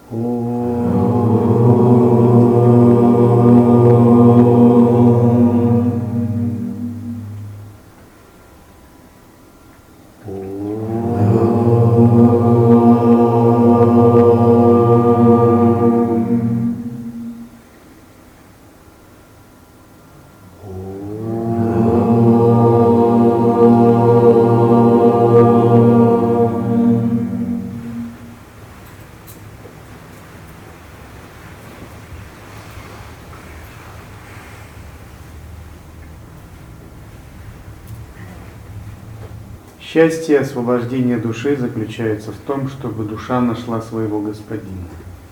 Счастье и освобождение души заключается в том, чтобы душа нашла своего Господина,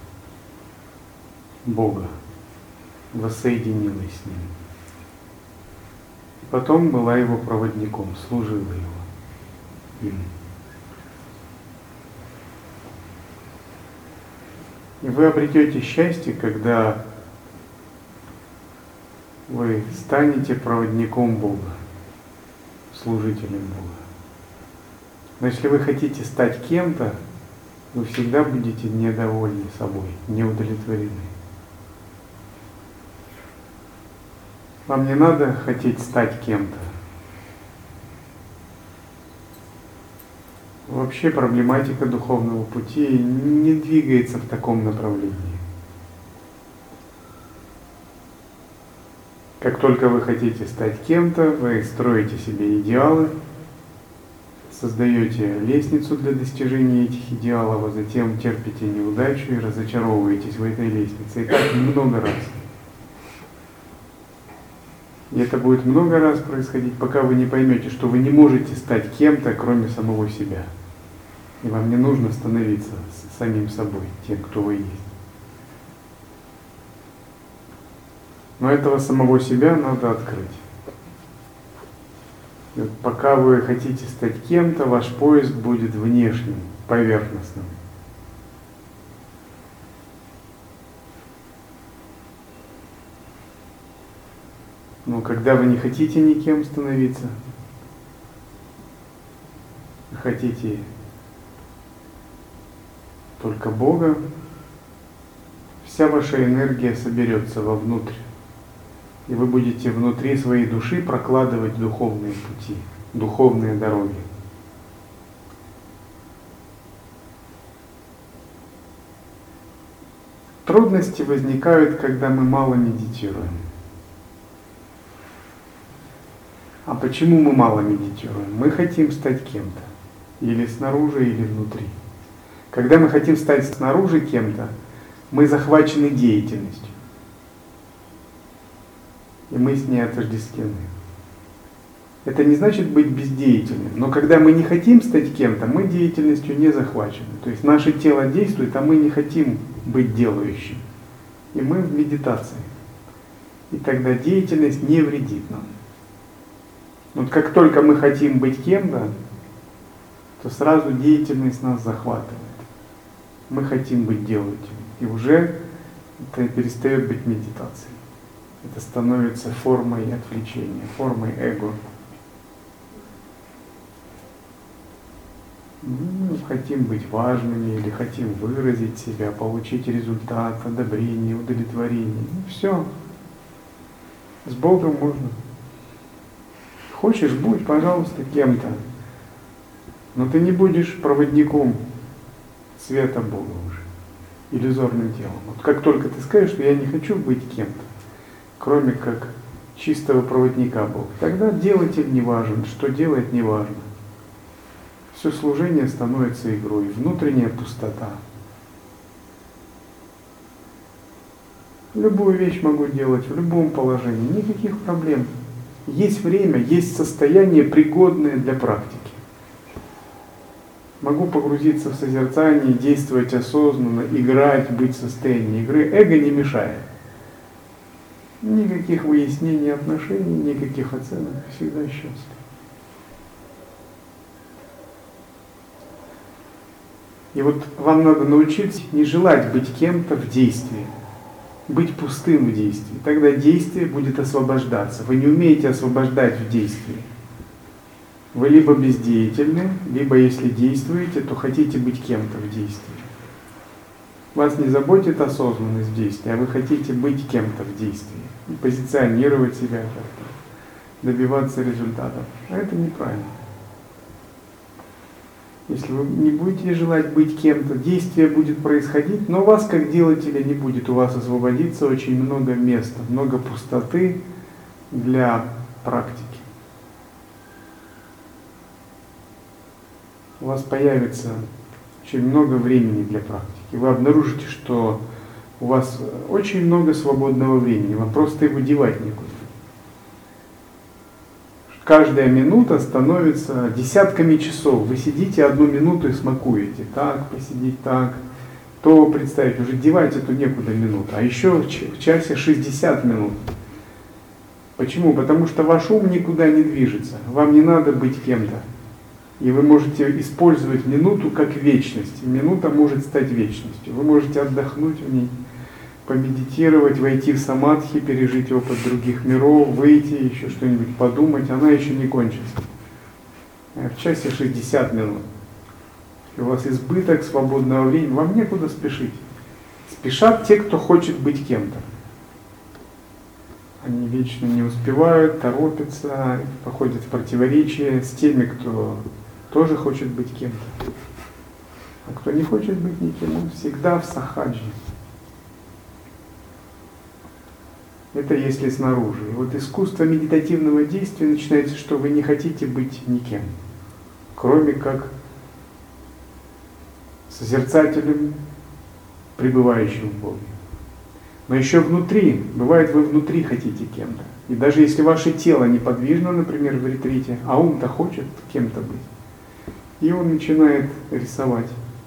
Бога, воссоединилась с Ним. И потом была Его проводником, служила Им. И вы обретете счастье, когда вы станете проводником Бога, служителем Бога. Но если вы хотите стать кем-то, вы всегда будете недовольны собой, неудовлетворены. Вам не надо хотеть стать кем-то. Вообще проблематика духовного пути не двигается в таком направлении. Как только вы хотите стать кем-то, вы строите себе идеалы, создаете лестницу для достижения этих идеалов, а затем терпите неудачу и разочаровываетесь в этой лестнице. И так много раз. И это будет много раз происходить, пока вы не поймете, что вы не можете стать кем-то, кроме самого себя. И вам не нужно становиться самим собой, тем, кто вы есть. Но этого самого себя надо открыть. И вот пока вы хотите стать кем-то, ваш поиск будет внешним, поверхностным. Но когда вы не хотите никем становиться, хотите только Бога, вся ваша энергия соберется вовнутрь. И вы будете внутри своей души прокладывать духовные пути, духовные дороги. Трудности возникают, когда мы мало медитируем. А почему мы мало медитируем? Мы хотим стать кем-то. Или снаружи, или внутри. Когда мы хотим стать снаружи кем-то, мы захвачены деятельностью. И мы с ней отождествлены. Это не значит быть бездеятельным, но когда мы не хотим стать кем-то, мы деятельностью не захвачены. То есть наше тело действует, а мы не хотим быть делающим. И мы в медитации. И тогда деятельность не вредит нам. Вот как только мы хотим быть кем-то, то сразу деятельность нас захватывает. Мы хотим быть делающим. И уже это перестает быть медитацией. Это становится формой отвлечения, формой эго. Мы хотим быть важными или хотим выразить себя, получить результат, одобрение, удовлетворение. Все. С Богом можно. Хочешь, будь, пожалуйста, кем-то. Но ты не будешь проводником света Бога уже, иллюзорным телом. Вот как только ты скажешь, что я не хочу быть кем-то, кроме как чистого проводника Бога, тогда делатель не важен, что делает не важно. Все служение становится игрой, внутренняя пустота. Любую вещь могу делать в любом положении, никаких проблем. Есть время, есть состояние, пригодное для практики. Могу погрузиться в созерцание, действовать осознанно, играть, быть в состоянии игры. Эго не мешает. Никаких выяснений отношений, никаких оценок, всегда счастлив. И вот вам надо научиться не желать быть кем-то в действии, быть пустым в действии. Тогда действие будет освобождаться. Вы не умеете освобождать в действии. Вы либо бездеятельны, либо если действуете, то хотите быть кем-то в действии. Вас не заботит осознанность действия, а вы хотите быть кем-то в действии и позиционировать себя как-то, добиваться результатов. А это неправильно. Если вы не будете желать быть кем-то, действие будет происходить, но вас как делателя не будет. У вас освободится очень много места, много пустоты для практики. У вас появится очень много времени для практики. Вы обнаружите, что у вас очень много свободного времени, вам просто его девать некуда. Каждая минута становится десятками часов. Вы сидите 1 минуту и смакуете. Так, посидеть так. То представить, уже девать эту некуда минуту. А еще в часе 60 минут. Почему? Потому что ваш ум никуда не движется. Вам не надо быть кем-то. И вы можете использовать минуту как вечность. Минута может стать вечностью. Вы можете отдохнуть в ней, помедитировать, войти в самадхи, пережить опыт других миров, выйти, еще что-нибудь подумать. Она еще не кончится. В часе 60 минут. И у вас избыток свободного времени, вам некуда спешить. Спешат те, кто хочет быть кем-то. Они вечно не успевают, торопятся, походят в противоречие с теми, кто тоже хочет быть кем-то. А кто не хочет быть никем, он всегда в сахаджи. Это если снаружи. И вот искусство медитативного действия начинается, что вы не хотите быть никем, кроме как созерцателем, пребывающим в Боге. Но еще внутри, бывает, вы внутри хотите кем-то. И даже если ваше тело неподвижно, например, в ретрите, а ум-то хочет кем-то быть, и он начинает рисовать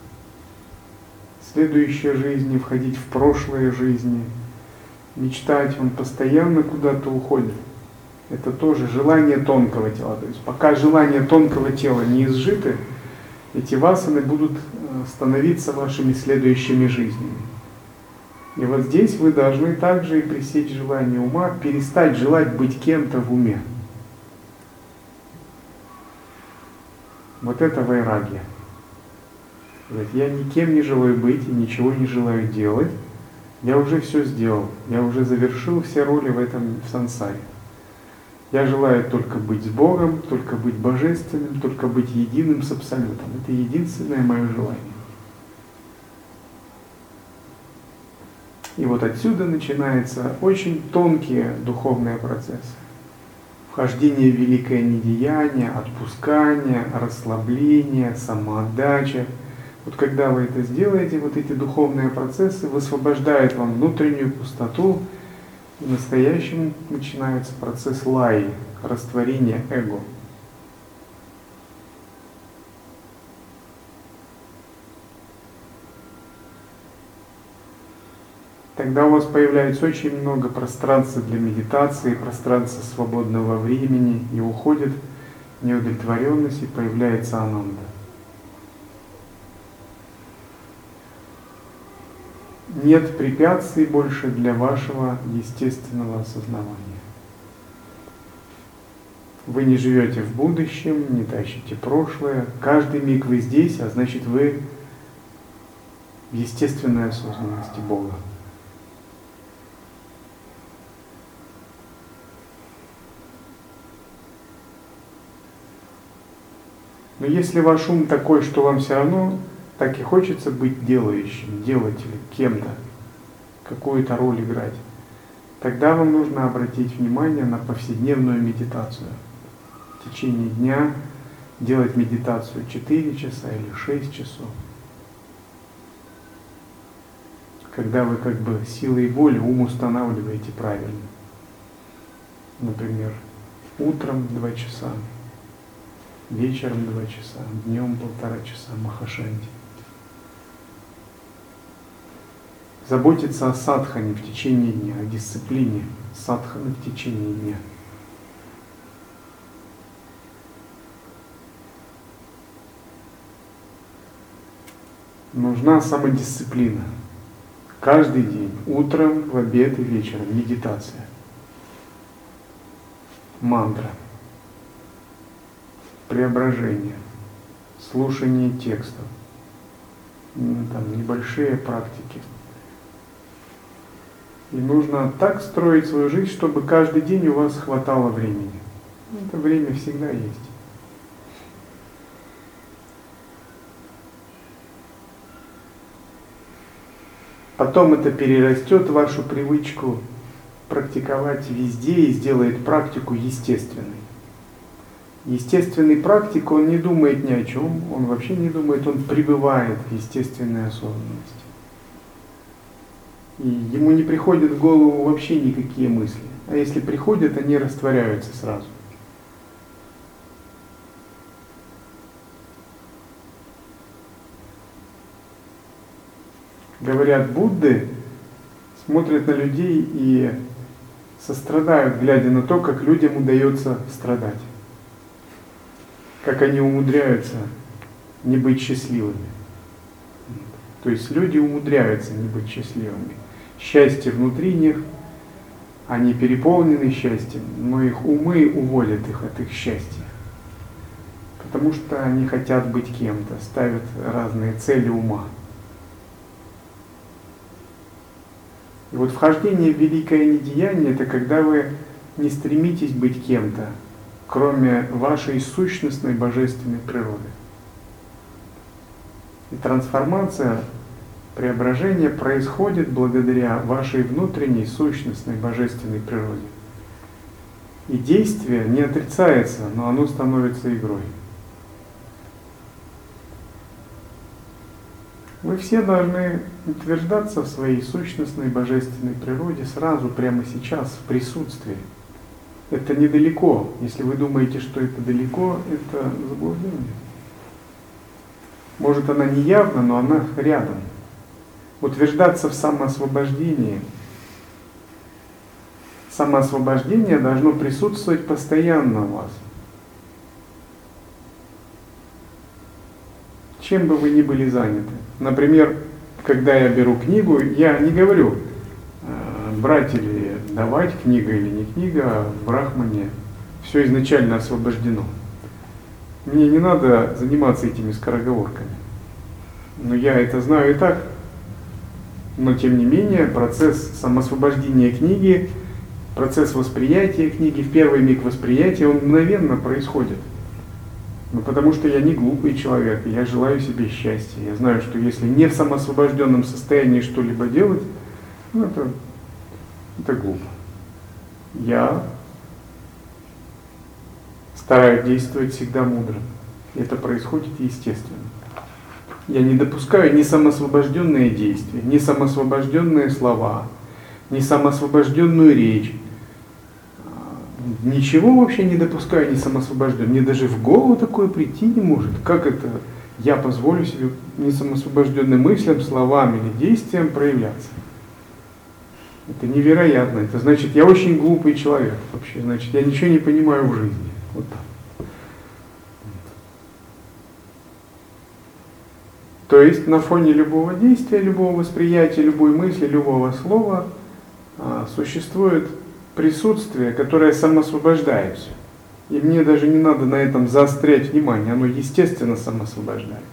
следующие жизни, входить в прошлые жизни, мечтать, он постоянно куда-то уходит. Это тоже желание тонкого тела. То есть пока желания тонкого тела не изжиты, эти васаны будут становиться вашими следующими жизнями. И вот здесь вы должны также и пресечь желание ума, перестать желать быть кем-то в уме. Вот это вайрагья. Я никем не желаю быть и ничего не желаю делать. Я уже все сделал. Я уже завершил все роли в этом сансаре. Я желаю только быть с Богом, только быть божественным, только быть единым с Абсолютом. Это единственное мое желание. И вот отсюда начинаются очень тонкие духовные процессы. Вхождение в великое недеяние, отпускание, расслабление, самоотдача. Вот когда вы это сделаете, вот эти духовные процессы высвобождают вам внутреннюю пустоту, и настоящим начинается процесс лаи, растворения эго. Тогда у вас появляется очень много пространства для медитации, пространства свободного времени, и уходит неудовлетворенность, и появляется ананда. Нет препятствий больше для вашего естественного осознавания. Вы не живете в будущем, не тащите прошлое. Каждый миг вы здесь, а значит вы в естественной осознанности Бога. Но если ваш ум такой, что вам все равно так и хочется быть делающим, делателем, кем-то, какую-то роль играть, тогда вам нужно обратить внимание на повседневную медитацию. В течение дня делать медитацию 4 часа или 6 часов. Когда вы как бы силой воли ум устанавливаете правильно. Например, утром 2 часа, вечером 2 часа, днем 1,5 часа махашанти. Заботиться о садхане в течение дня, о дисциплине садханы в течение дня. Нужна самодисциплина. Каждый день, утром, в обед и вечером, медитация. Мантра. Преображение. Слушание текстов. там, небольшие практики. И нужно так строить свою жизнь, чтобы каждый день у вас хватало времени. Это время всегда есть. Потом это перерастет в вашу привычку практиковать везде и сделает практику естественной. Естественный практик, он не думает ни о чем, он вообще не думает, он пребывает в естественной осознанности. И ему не приходят в голову вообще никакие мысли. А если приходят, они растворяются сразу. Говорят, Будды смотрят на людей и сострадают, глядя на то, как людям удается страдать. Как они умудряются не быть счастливыми. То есть люди умудряются не быть счастливыми. Счастье внутри них, они переполнены счастьем, но их умы уводят их от их счастья. Потому что они хотят быть кем-то, ставят разные цели ума. И вот вхождение в великое недеяние — это когда вы не стремитесь быть кем-то, кроме вашей сущностной божественной природы. И трансформация, преображение происходит благодаря вашей внутренней сущностной божественной природе. И действие не отрицается, но оно становится игрой. Вы все должны утверждаться в своей сущностной божественной природе сразу, прямо сейчас, в присутствии. Это недалеко. Если вы думаете, что это далеко, это заблуждение. Может, она не явна, но она рядом. Утверждаться в самоосвобождении. Самоосвобождение должно присутствовать постоянно у вас. Чем бы вы ни были заняты. Например, когда я беру книгу, я не говорю, брать или давать, книга или не книга, в Брахмане все изначально освобождено. Мне не надо заниматься этими скороговорками. Но я это знаю и так. Но тем не менее, процесс самоосвобождения книги, процесс восприятия книги, в первый миг восприятия, он мгновенно происходит. Ну, потому что я не глупый человек, я желаю себе счастья. Я знаю, что если не в самоосвобожденном состоянии что-либо делать, ну, это глупо. Я стараюсь действовать всегда мудро. Это происходит естественно. Я не допускаю ни самоосвобожденные действия, ни самоосвобожденные слова, ни самоосвобожденную речь. Ничего вообще не допускаю, не самоосвобожден. Мне даже в голову такое прийти не может. Как это я позволю себе несамоосвобожденным мыслям, словам или действиям проявляться? Это невероятно. Это значит, я очень глупый человек вообще. Значит, я ничего не понимаю в жизни. Вот так. То есть на фоне любого действия, любого восприятия, любой мысли, любого слова существует присутствие, которое самоосвобождается. И мне даже не надо на этом заострять внимание, оно естественно самоосвобождает.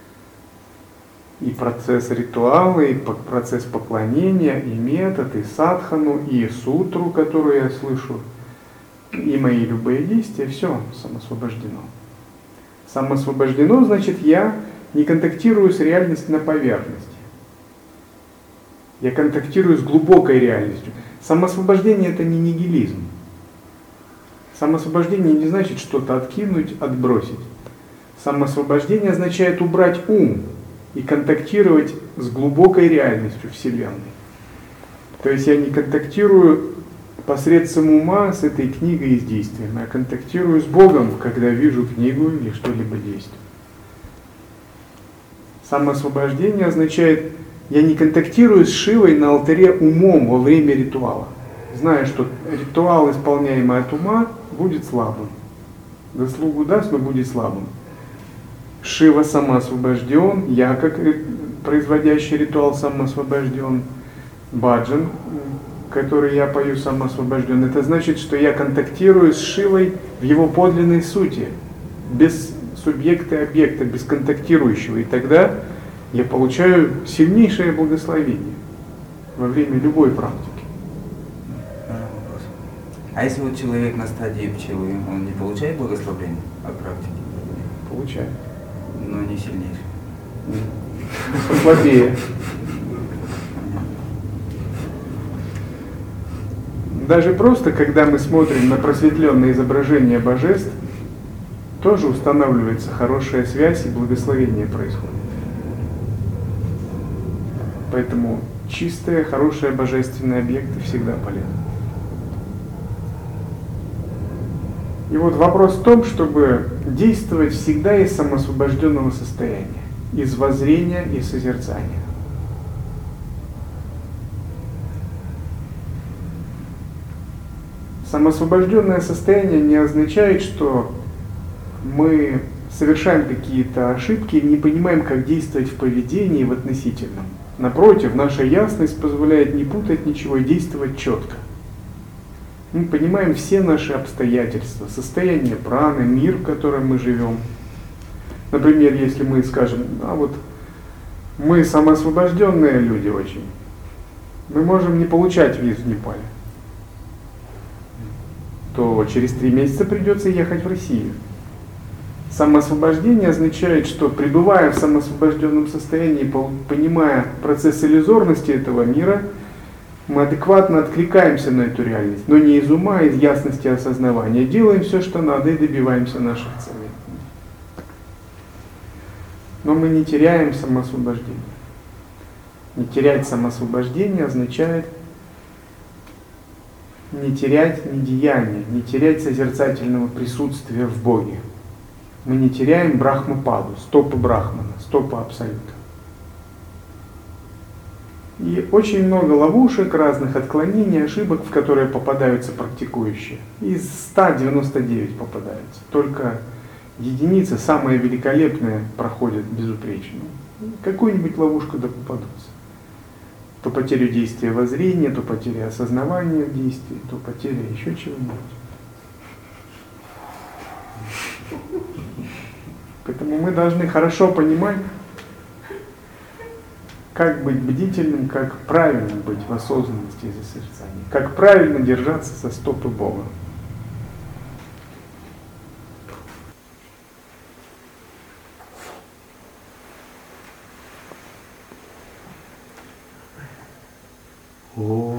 И процесс ритуала, и процесс поклонения, и метод, и садхану, и сутру, которую я слышу, и мои любые действия, все самоосвобождено. Самоосвобождено, значит, я не контактирую с реальностью на поверхности. Я контактирую с глубокой реальностью. Самоосвобождение — это не нигилизм. Самоосвобождение не значит что-то откинуть, отбросить. Самоосвобождение означает убрать ум и контактировать с глубокой реальностью Вселенной. То есть я не контактирую посредством ума с этой книгой и с действием. Я контактирую с Богом, когда вижу книгу или что-либо действую. Самоосвобождение означает, я не контактирую с Шивой на алтаре умом во время ритуала, зная, что ритуал, исполняемый от ума, будет слабым. Заслугу даст, но будет слабым. Шива самоосвобожден, я как производящий ритуал самоосвобожден, баджан, который я пою, самоосвобожден. Это значит, что я контактирую с Шивой в его подлинной сути, без субъекта и объекта, без контактирующего. И тогда я получаю сильнейшее благословение во время любой практики. Вопрос. А если вот человек на стадии пчелы, он не получает благословения от практики? Получаю. Но не сильнейшее. Послабее. Даже просто, когда мы смотрим на просветленное изображение божеств, тоже устанавливается хорошая связь и благословение происходит. Поэтому чистые, хорошие божественные объекты всегда полезны. И вот вопрос в том, чтобы действовать всегда из самоосвобожденного состояния, из воззрения и созерцания. Самоосвобожденное состояние не означает, что мы совершаем какие-то ошибки и не понимаем, как действовать в поведении, в относительном. Напротив, наша ясность позволяет не путать ничего и действовать четко. Мы понимаем все наши обстоятельства, состояние праны, мир, в котором мы живем. Например, если мы скажем, мы самоосвобожденные люди очень, мы можем не получать виз в Непале, то через 3 месяца придется ехать в Россию. Самоосвобождение означает, что пребывая в самоосвобожденном состоянии, понимая процесс иллюзорности этого мира, мы адекватно откликаемся на эту реальность, но не из ума, а из ясности осознавания. Делаем все, что надо, и добиваемся наших целей. Но мы не теряем самоосвобождение. Не терять самоосвобождение означает не терять недеяния, не терять созерцательного присутствия в Боге. Мы не теряем брахмападу, стопы брахмана, стопы абсолюта. И очень много ловушек, разных отклонений, ошибок, в которые попадаются практикующие. Из 199 попадаются. Только единицы, самые великолепные, проходят безупречно. Какую-нибудь ловушку да попадутся. То потерю действия воззрения, то потеря осознавания в действии, то потеря еще чего-нибудь. Поэтому мы должны хорошо понимать, как быть бдительным, как правильно быть в осознанности и созерцании, как правильно держаться со стопы Бога. О.